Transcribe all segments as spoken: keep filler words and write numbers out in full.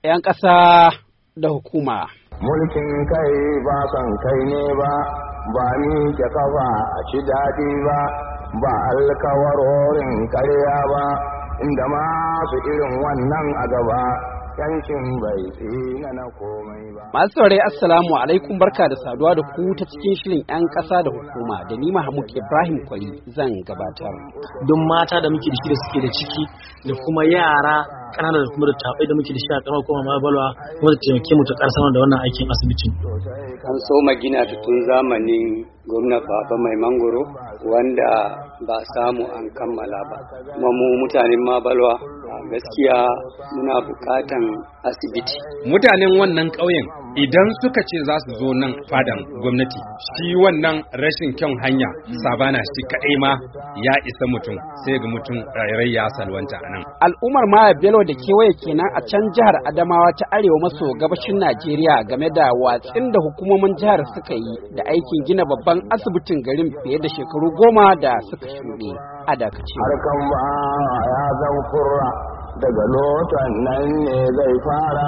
'yan ƙasa da hukuma. Mulkin kai ba son kai ne ba, ba ni ke kafa a ci daɗi ba, ba alkawarorin karya ba, inda masu irin wannan a gaba. Yankin bai tsina na komai ba. Masu saurari assalamu alaikum, barka da saduwa da ku ta cikin shirin 'yan ƙasa da hukuma da ni Mahmud Ibrahim Kwari zan gabatar. Don mata da muke da shi da suke da ciki da kuma yara ƙanana da kuma da tabai da muke da shi a ƙaramar kuma ma balwa kuma da taimake mu ta ƙarsar da wannan aikin asibitin. An so magina tun zamanin gwamna Baba Mai Mangoro wanda ba samu an kammala ba. Kuma mu mutanen Mabalwa gaskiya muna bukatan asibiti. Mutanen wannan ƙauyen idan suka ce za su zo nan fadan gwamnati, shi wannan rashin kyan hanya sabana shi kaɗai ma ya isa mutum sai ga mutum rai ya salwanta a nan. Al'ummar Maya Bello da kewaye kenan a can jihar Adamawa ta arewa maso gabashin Najeriya game da watsin da hukumomin jihar suka yi da aikin gina babban asibitin garin fiye da shekaru goma da suka shuɗe. A dakace. Harkan ba ya zan kurra daga lotan nan ne zai fara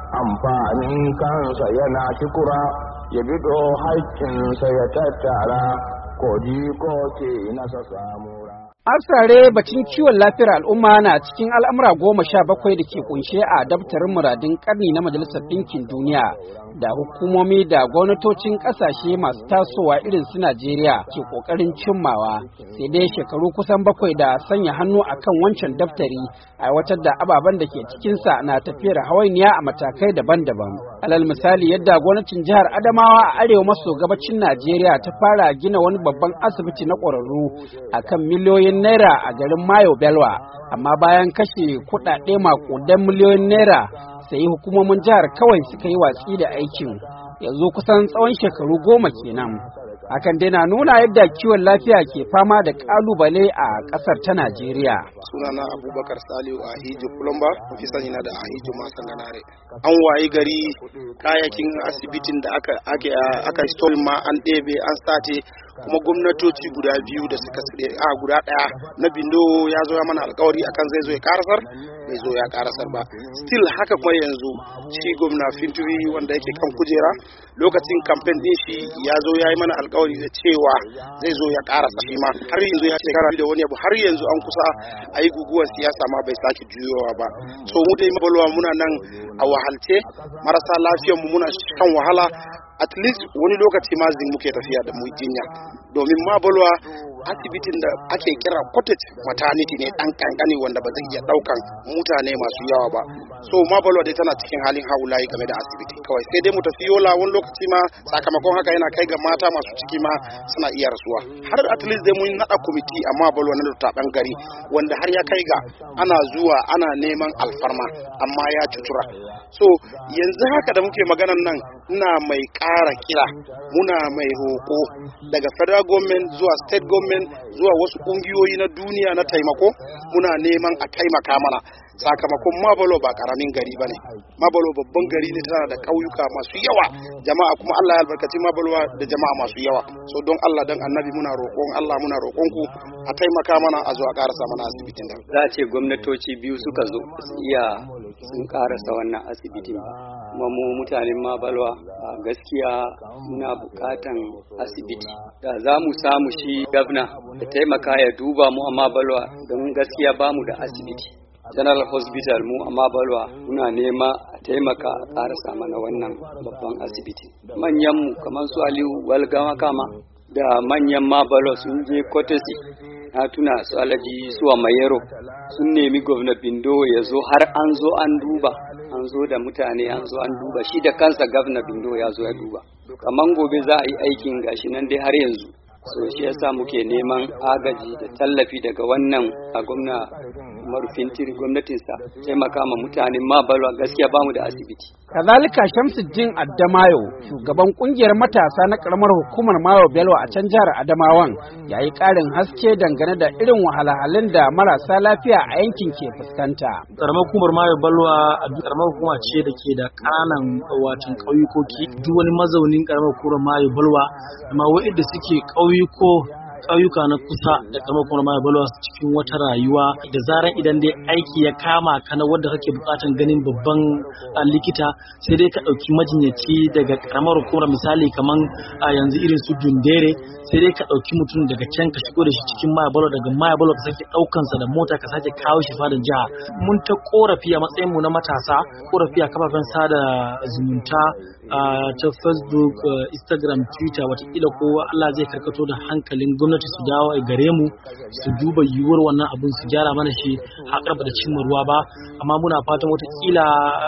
amfanin kansa yana kikura ya bido haƙƙinsa ya tattara koji ko ke nasa samura. Asare bacin kiwon lafiyar al'umma na cikin al'amura goma sha bakwai da ke kunshe a daftarin muradin karni na Majalisar Ɗinkin Duniya da hukumomi da gwamnatocin ƙasashe masu tasowa irin su Najeriya ke ƙoƙarin cimmawa, sai dai shekaru kusan bakwai da sanya hannu akan wancan daftari aiwatar da ababen da ke cikinsa na tafiyar hawainiya a matakai daban-daban. Alal misali yadda gwamnatin jihar Adamawa a arewa maso gabacin Najeriya ta fara gina wani babban asibiti na ƙwararru akan miliyoyin naira a garin Mayo Belwa, amma bayan kashe kuɗaɗe maƙudan miliyoyin naira sai hukumomin jihar kawai suka yi watsi da aikin yanzu kusan tsawon shekaru goma kenan. Hakan dai na nuna yadda kiwon lafiya ke fama da kalubale a kasar ta Najeriya. Sunana Abubakar Saliu a Ahijo Kulumba, mafi sani na da Ahijo Masan Ganare. An wayi gari kayakin asibitin da aka aka aka store ma an ɗebe an sace, kuma gwamnatoci guda biyu da suka tsire a guda ɗaya na Bindo ya zo ya mana alƙawari akan zai zo ya karasar, bai zo ya karasar ba. Still haka kuma yanzu shi gwamna Fintiri wanda yake kan kujera lokacin campaign din shi ya zo ya yi mana alƙawari da cewa zai zo ya karasa shi ma har yanzu ya shekara da wani abu har yanzu an kusa a yi guguwar siyasa ma bai sake juyowa ba. So mu dai Mabalwa muna nan a wahalce, marasa lafiyar mu muna kan wahala, at least wani lokaci ma zin muke tafiya da mu jinya domin Mabalwa asibitin da ake kira cottage maternity ne dan kankani wanda ba zai iya daukan mutane masu yawa ba. So Mabalwa dai tana cikin halin haulayi game da asibiti kawai, sai dai mu tafi Yola wani lokaci ma sakamakon haka yana kai ga mata masu ciki ma suna iya rasuwa. Har at least dai mun nada komiti a Mabalwa na taban gari wanda har ya kai ga ana zuwa ana neman alfarma amma ya cutura. So yanzu haka da muke maganan nan ina mai ƙara kira, muna mai roƙo daga federal government zuwa state government zuwa wasu ƙungiyoyi na duniya na taimako, muna neman a taimaka mana sakamakon Mabalwa ba karamin gari bane. Mabalwa babban gari ne, tana da ƙauyuka masu yawa, jama'a kuma Allah ya albarkaci Mabalwa da jama'a masu yawa. So don Allah dan Annabi muna roƙon Allah muna roƙon ku a taimaka mana a zo a ƙarasa mana asibitin nan. Za a ce gwamnatoci biyu suka zo su iya sun ƙarasa wannan asibitin, kuma mu mutanen Mabalwa gaskiya muna buƙatan asibiti. Da za mu samu shi gavna da taimaka ya duba mu a Mabalwa don gaskiya ba mu da asibiti. General Hospital mu a Mabalwa muna nema a taimaka a ƙarasa mana wannan babban asibiti. Manyanmu kamar su Aliyu Walgama kama da manyan Mabalwa sun je Kotesi, na tuna su Alhaji Suwa Mayero sun nemi gwamna Bindo ya zo, har an zo an duba, an zo da mutane an zo an duba, shi da kansa gwamna Bindo ya zo ya duba. Kaman gobe za a yi aikin gashi nan dai har yanzu. So shi yasa muke neman agaji da tallafi daga wannan a gwamna marufin gwamnatinsa taimaka ma mutanen Mabalwa, gaskiya bamu da asibiti. Kazalika Shamsuddin Addamayo, shugaban kungiyar matasa na karamar hukumar Mayo Bello a can jihar Adamawan, yayi karin haske dangane da irin wahalhalun da marasa lafiya a yankin ke fuskanta. Karamar hukumar Mayo Bello a karamar hukuma ce da ke da ƙananan wacin ƙauyukoki. Duk wani mazaunin karamar hukumar Mayo Bello amma waɗanda suke ƙauyuko ƙauyuka na kusa da karamar kuma mai balwa cikin wata rayuwa da zaran idan dai aiki ya kama ka na wanda kake bukatan ganin babban likita sai dai ka ɗauki majinyaci daga karamar hukumar misali kaman yanzu irin su Dundere sai dai ka ɗauki mutum daga can ka shigo da shi cikin mai balwa daga mai balwa ka sake ɗaukansa da mota ka sake kawo shi fadan jiha. Mun ta korafi a matsayin mu na matasa korafi a kafafen sada zumunta ta Facebook, Instagram, Twitter, watakila ko Allah zai karkato da hankalin gwamnati su dawo a gare mu su duba yiwuwar wannan abin su gyara mana shi haƙar ba da cimma ruwa ba, amma muna fatan watakila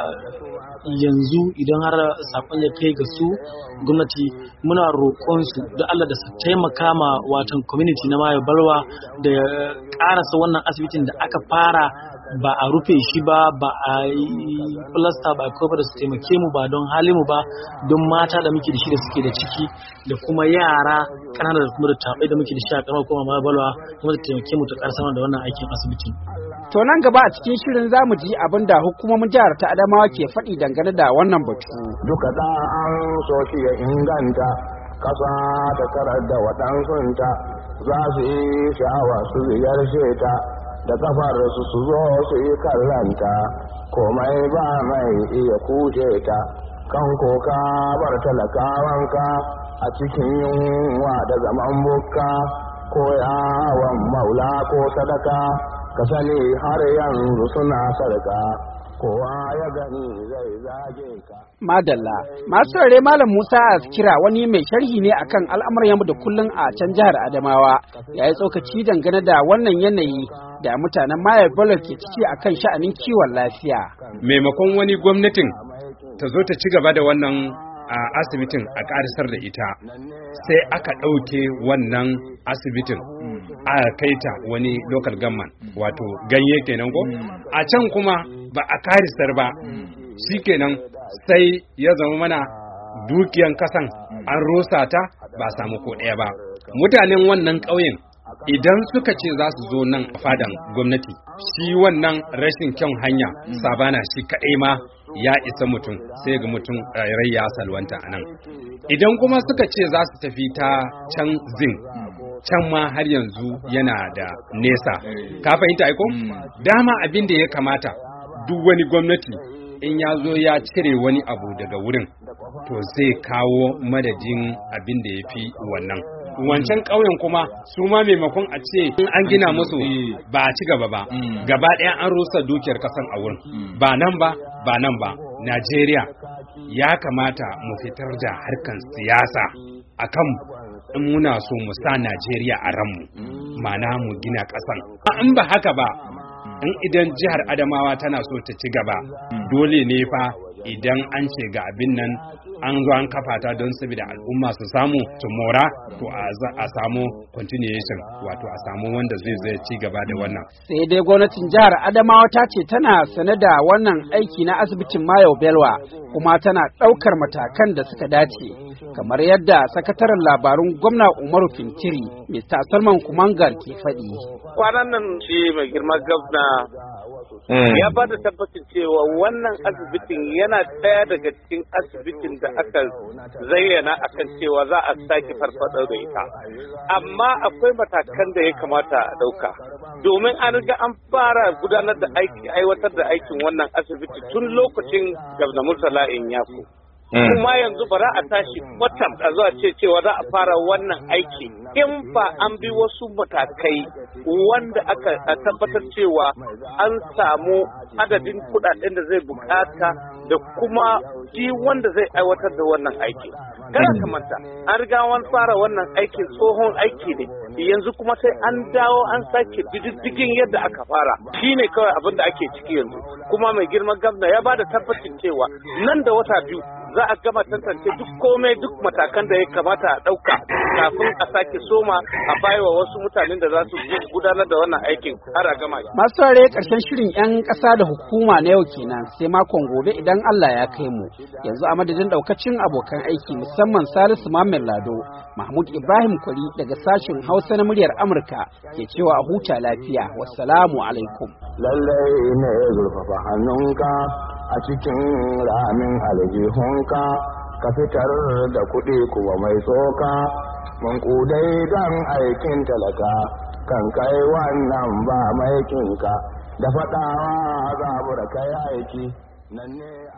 yanzu idan har sakon ya kai ga su gwamnati muna roƙon su da Allah da su taimaka ma watan community na Mayo Balwa da ƙarasa wannan asibitin da aka fara ba a rufe shi ba ba a yi plasta ba ko da su taimake mu ba don halin mu ba don mata da muke da shi da suke da ciki da kuma yara kanana da kuma da tabai da muke da shi a karamar kuma Mayo Balwa kuma da taimake mu ta ƙarasa da wannan aikin asibitin. To nan gaba a cikin shirin za mu ji abin da hukumomin jihar ta Adamawa ke faɗi dangane da wannan batu. Duka da an so shi ya inganta kasa ta tarar da waɗansunta za su yi sha'awa su ziyarce ta da kafar su su zo su yi kallanta komai ba mai iya kushe ta kan koka bar talakawanka a cikin yunwa da zaman bukka ko yawon maula ko sadaka ka sani har yanzu suna sarka kowa ya gani zai zage ka. Madalla, masu rare Malam Musa Askira wani mai sharhi ne akan al'amuran yau da kullun a can jihar Adamawa ya yi tsokaci dangane da wannan yanayi da mutanen Mayo Balwa ke ciki akan sha'anin kiwon lafiya. Maimakon wani gwamnatin ta zo ta ci gaba da wannan a asibitin a ƙarisar da ita sai aka ɗauke wannan asibitin a kai ta wani local government wato ganye kenan ko a can kuma ba a ƙarisar ba shikenan sai ya zama mana dukiyan kasan an rusa ta ba samu ko ɗaya ba. Mutanen wannan ƙauyen idan suka ce za su zo nan a fadan gwamnati shi wannan rashin kyan hanya sabana shi kaɗai ma ya isa mutum sai ga mutum rai ya salwanta a nan. Idan kuma suka ce za su tafi ta can zin can ma har yanzu yana da nesa. Ka fahimta aiko? Dama abin da ya kamata duk wani gwamnati in ya zo ya cire wani abu daga wurin to zai kawo madadin abin da ya fi wannan. Wancan ƙauyen kuma su ma maimakon a ce an gina musu ba a ci gaba ba gaba ɗaya an rusa dukiyar kasan a wurin ba nan ba ba nan ba. Najeriya ya kamata mu fitar da harkan siyasa akan in muna so mu sa Najeriya a ranmu mana mu gina ƙasan. In ba haka ba in idan jihar Adamawa tana so ta ci gaba dole ne fa idan an ce ga abin nan an zo an kafa ta don saboda al'umma su samu su mora to a samu continuation wato a samu wanda zai zai ci gaba da wannan. Sai dai gwamnatin jihar Adamawa ta ce tana sane da wannan aiki na asibitin Mayo Balwa kuma tana ɗaukar matakan da suka dace kamar yadda sakataren labarun gwamna Umaru Fintiri Mister Salman Kumangar ke faɗi. Kwanan nan shi mai girma gwamna ya ba da tabbacin cewa wannan asibitin yana ɗaya daga cikin asibitin da aka zayyana akan cewa za a sake farfaɗo da ita, amma akwai matakan da ya kamata a ɗauka domin an riga an fara gudanar da aiki aiwatar da aikin wannan asibiti tun lokacin Gwamna Murtala Inyako. Kuma yanzu ba za a tashi kwatam a zuwa ce cewa za a fara wannan aiki in ba an bi wasu matakai wanda aka tabbatar cewa an samu adadin kudaden da zai bukata da kuma shi wanda zai aiwatar da wannan aiki. Kada ka manta an riga wani fara wannan aikin tsohon aiki ne yanzu kuma sai an dawo an sake diddigin yadda aka fara shine kawai abin da ake ciki yanzu. Kuma mai girman gwamna ya bada tabbacin cewa nan da wata biyu za a gama tantance duk komai duk matakan da ya kamata a ɗauka kafin a sake soma a baiwa wasu mutanen da za su gudanar da wannan aikin har a gama. Masu saurare ƙarshen shirin 'yan ƙasa da hukuma na yau kenan sai makon gobe idan Allah ya kai mu. Yanzu a madadin ɗaukacin abokan aiki musamman Salisu Muhammad Lado, Mahmud Ibrahim Kwari daga sashen Hausa na muryar Amurka ke cewa a huta lafiya. Wassalamu alaikum. Lallai ne zurfafa hannunka a cikin ramin aljihunka ka fitar da kuɗi kuwa mai tsoka mankudai don aikin talaka kan kai wannan ba maikinka da faɗawa zabura kai aiki nan ne